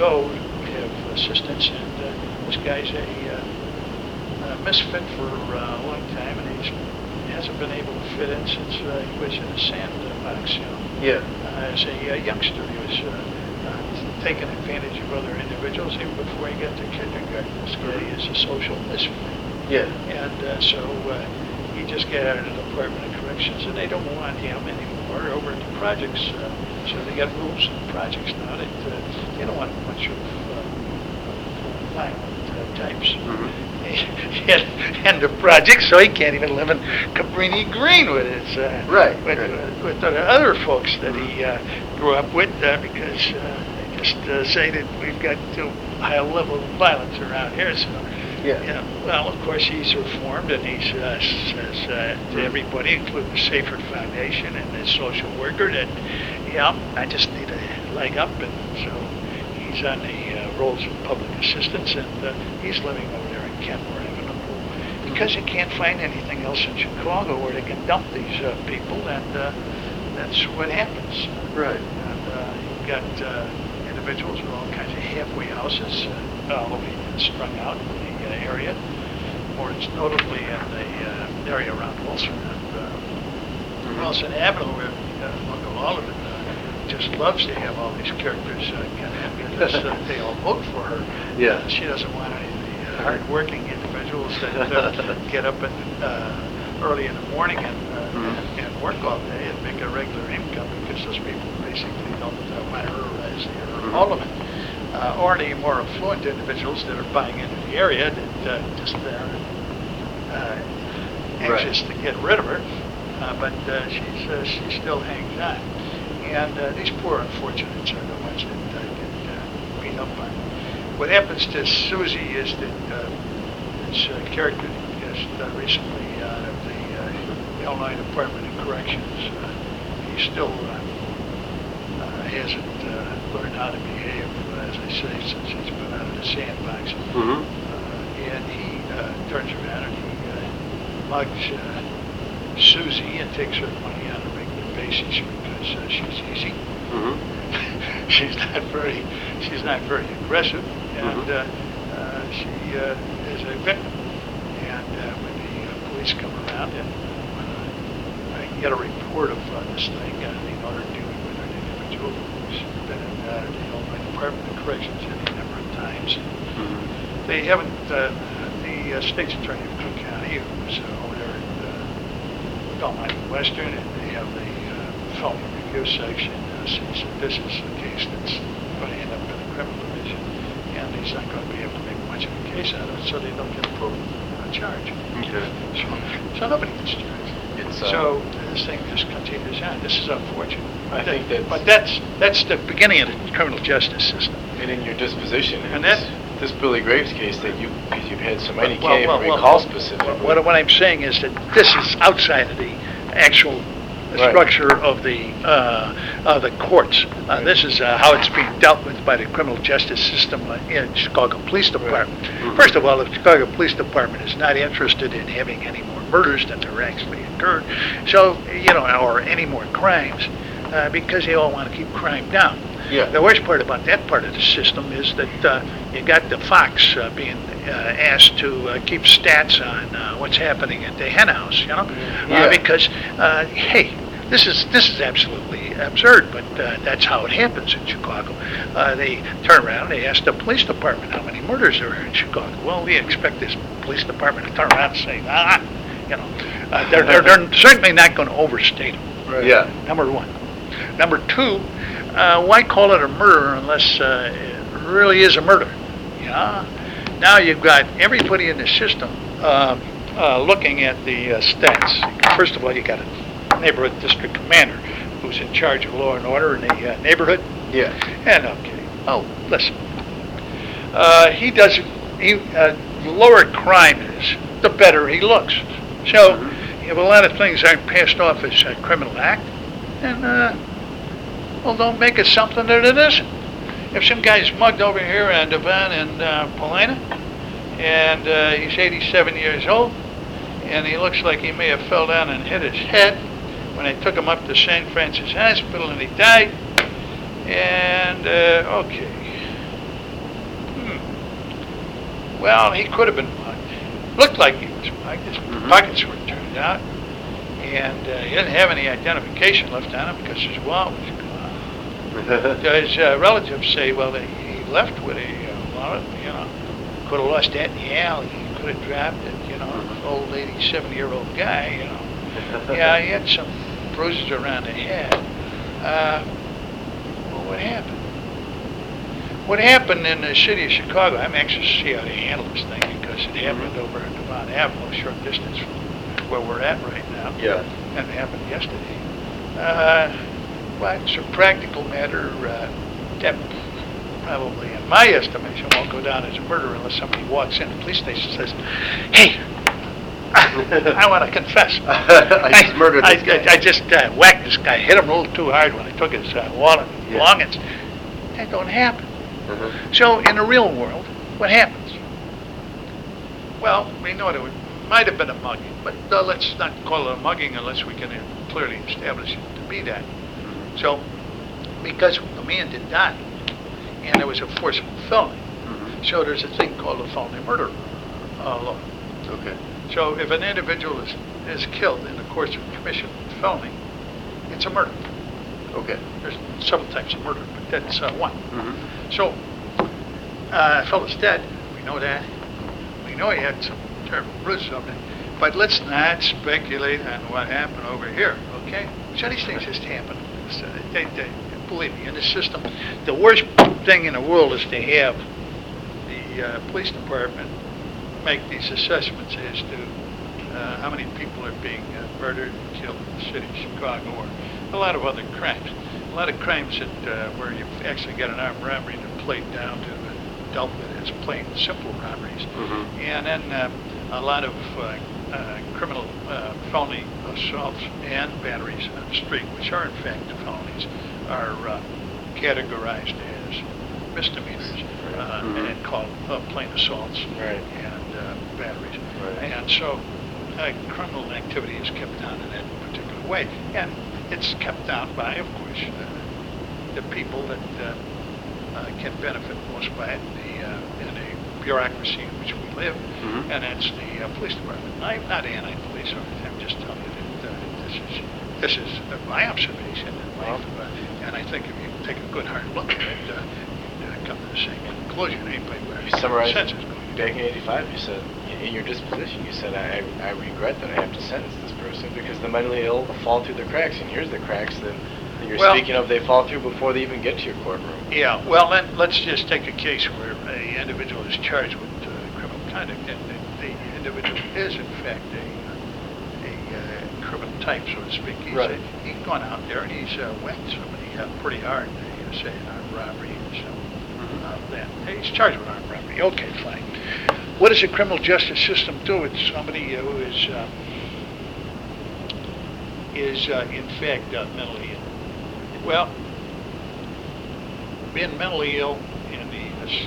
go, we have assistants, and this guy's a misfit for a long time, and he hasn't been able to fit in since he was in a sandbox, Yeah. As a youngster. He was taking advantage of other individuals even before he got to kindergarten. This guy is a social misfit. Yeah. And so he just got out of the Department of Corrections, and they don't want him anymore over at the projects. So they got rules and projects now that they don't want a bunch of violent types. And the project, so he can't even live in Cabrini Green with his with the other folks that he grew up with because they just say that we've got too high a level of violence around here. So well, of course he's reformed, and he says to everybody, including the Safer Foundation and the social worker, that I just need a leg up, and so he's on the roles of public assistance, and he's living over there in Kenmore Avenue because you can't find anything else in Chicago where they can dump these people, and that's what happens. Right. And you've got individuals with all kinds of halfway houses all over strung out in the area, more notably in the area around Wilson and Wilson Avenue, where Uncle Oliver just loves to have all these characters because they all vote for her. Yeah. She doesn't want any of the hard-working individuals that get up early in the morning and work all day and make a regular income, because those people basically don't want her as their alderman. Or the more affluent individuals that are buying into the area that just anxious to get rid of her, but she still hangs on. And these poor unfortunates are the ones that get beat up on. What happens to Susie is that this character just recently out of the Illinois Department of Corrections, he still hasn't learned how to behave, as I say, since he's been out of the sandbox. And he turns around and he mugs Susie and takes her money on a regular basis because she's easy. She's not very aggressive, and she is a victim. And when the police come around and I get a report of this thing in order to deal with an individual who's been in the Illinois Department of Corrections any number of times. They haven't, the state's attorney of Cook County, who's over there at Belmont Western, and they have the felony review section, sees that this is a case that's going to end up in the criminal division, and he's not going to be able to make much of a case out of it, so they don't get approved charge. Okay. So nobody gets charged. So this thing just continues on. This is unfortunate. I think but that's the beginning of the criminal justice system. And in your disposition, and this Billy Graves case that you've had so many, can't even recall specifically. What I'm saying is that this is outside of the actual structure of the courts. This is how it's being dealt with by the criminal justice system in Chicago Police Department. First of all, the Chicago Police Department is not interested in having any more murders than there actually occurred, so or any more crimes, because they all want to keep crime down. The worst part about that part of the system is that you got the Fox being asked to keep stats on what's happening at the hen house, because hey, this is absolutely absurd, but that's how it happens in Chicago. They turn around, they ask the police department how many murders there are in Chicago. Well, we expect this police department to turn around and say, they're certainly not going to overstate them. Right. Number one. Number two, why call it a murder unless it really is a murder? Now you've got everybody in the system looking at the stats. First of all, you got a neighborhood district commander who's in charge of law and order in the neighborhood. And listen, the lower crime is, the better he looks. So if a lot of things aren't passed off as a criminal act, then don't make it something that it isn't. If some guy's mugged over here on Devon and Paulina, and he's 87 years old, and he looks like he may have fell down and hit his head when they took him up to St. Francis Hospital, and he died, and Well, he could have been mugged. Looked like he was mugged. His pockets were turned out. And he didn't have any identification left on him because his wallet was gone. His relatives say, well, he left with a wallet, could have lost that in the alley. He could have dropped it, old lady, 70-year-old guy, Yeah, he had some bruises around the head. Well, what happened? What happened in the city of Chicago, I'm anxious to see how they handle this thing because it happened over at Devon Avenue, a short distance from where we're at right now. Yeah. And it happened yesterday. Well, it's a practical matter. That probably, in my estimation, won't go down as a murder unless somebody walks in the police station and says, hey, I want to confess. I just murdered this guy. I just whacked this guy, hit him a little too hard when I took his wallet and belongings. That don't happen. So in the real world, what happens? Well, we know that it might have been a mugging, but let's not call it a mugging unless we can clearly establish it to be that. So, because the man did die, and there was a forcible felony, so there's a thing called a felony murder law. Okay. So if an individual is killed in the course of commission of felony, it's a murder. Okay. There's several types of murder, but that's one. So, a fellow's dead. We know that. We know he had some terrible bruises on it. But let's not speculate on what happened over here, okay? So these things just happen. So believe me, in the system, the worst thing in the world is to have the police department make these assessments as to how many people are being murdered and killed in the city of Chicago or a lot of other crimes. A lot of crimes that where you've actually got an armed robbery that played down to dealt with as plain, simple robberies. And then a lot of criminal felony assaults and batteries on the street, which are in fact felonies, are categorized as misdemeanors and called plain assaults and batteries. And so criminal activity is kept down in that particular way. And it's kept down by, of course, the people that can benefit most by it in the bureaucracy in which we live, and that's the police department. I'm not anti-police or anything. I'm just telling you that this is my observation in life, and I think if you take a good hard look at it, you come to the same conclusion. Anybody with You summarized sense is going to back in '85. You said in your disposition, you said I regret that I have to sentence this person because the mentally ill fall through the cracks, and here's the cracks that you're speaking of. They fall through before they even get to your courtroom. Yeah, well, let's just take a case where an individual is charged with criminal conduct, and the individual is, in fact, a criminal type, so to speak. He's gone out there and he's whacked somebody pretty hard, say, an armed robbery or something. Then he's charged with armed robbery. Okay, fine. What does the criminal justice system do with somebody who is in fact mentally ill? Well, being mentally ill in the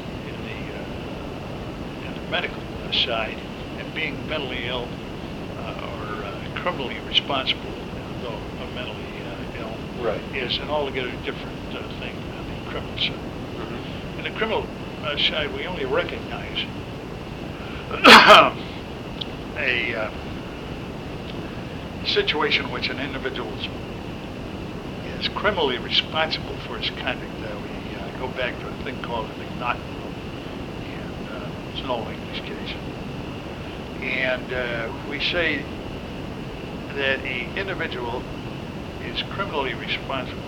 medical side and being mentally ill or criminally responsible, though mentally ill, is an altogether different thing on the criminal side. In the criminal side, we only recognize a situation in which an individual is criminally responsible for his conduct. We go back to a thing called an ignotum, and it's an old English case. And we say that an individual is criminally responsible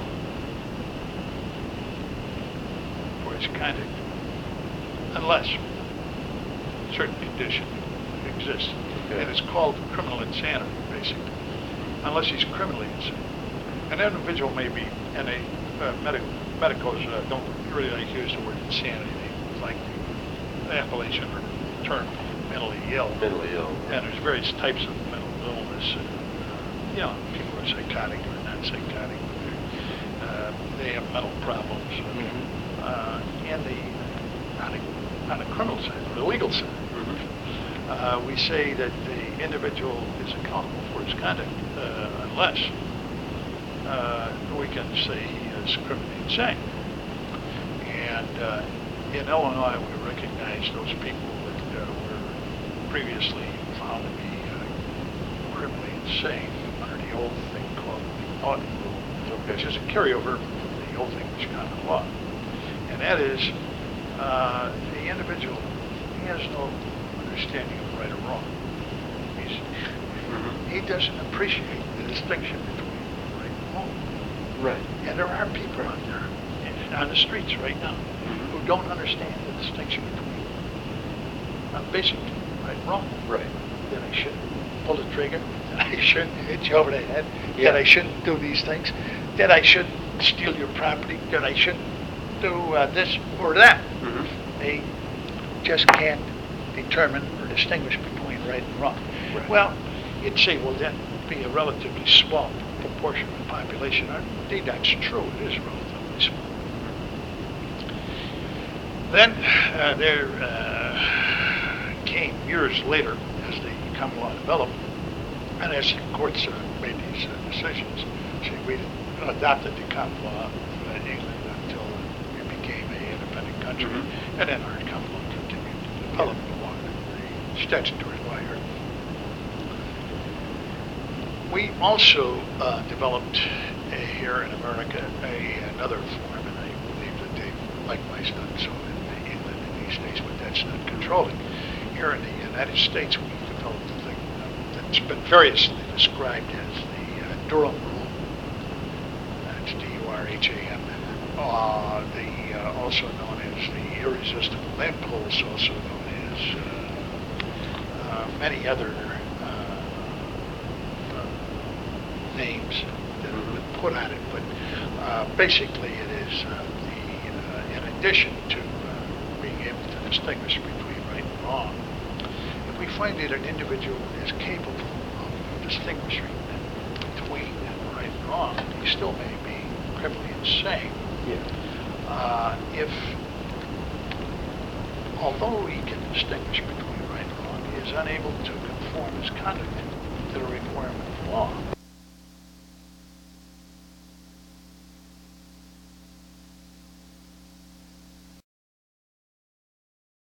for his conduct unless certain condition exists. And it's called criminal insanity, basically, unless he's criminally insane. An individual may be, and medicals don't really like to use the word insanity. They like the appellation or term mentally ill. Mentally ill. And there's various types of mental illness. People are psychotic or not psychotic. They have mental problems. And on the criminal side, or the legal side, we say that the individual is accountable for his conduct unless we can say he is criminally insane. And in Illinois, we recognize those people that previously found to be criminally insane under the old thing called the Norton Rule, which is a carryover from the old English common law. And that is, the individual, he has no understanding of right or wrong. He doesn't appreciate the distinction between right and wrong. Right. And there are people out there on the streets right now who don't understand the distinction between basically right and wrong. Right. That I shouldn't pull the trigger, that I shouldn't hit you over the head, Yeah. that I shouldn't do these things, that I shouldn't steal your property, that I shouldn't do this or that. They just can't determine or distinguish between right and wrong. Right. Well, you'd say, well, that would be a relatively small proportion of the population. Indeed, that's true. It is relatively small. Then there came years later, as the common law developed, and as the courts made these decisions. See, we adopted the common law in England until it became an independent country, and then our common law continued to develop along the statutory law here. We also developed here in America another form, and I believe that they've likewise done so in England and these states, but that's not controlling. Here in the United States, we've developed a thing that's been variously described as the Durham Rule. That's D-U-R-H-A-M. Also known as the Irresistible Impulse, also known as many other names that have been put on it, but basically it is in addition to being able to distinguish between right and wrong, if we find that an individual is capable of distinguishing between right and wrong, he still may be criminally insane. If, although he can distinguish between right and wrong, he is unable to conform his conduct to the requirement of law.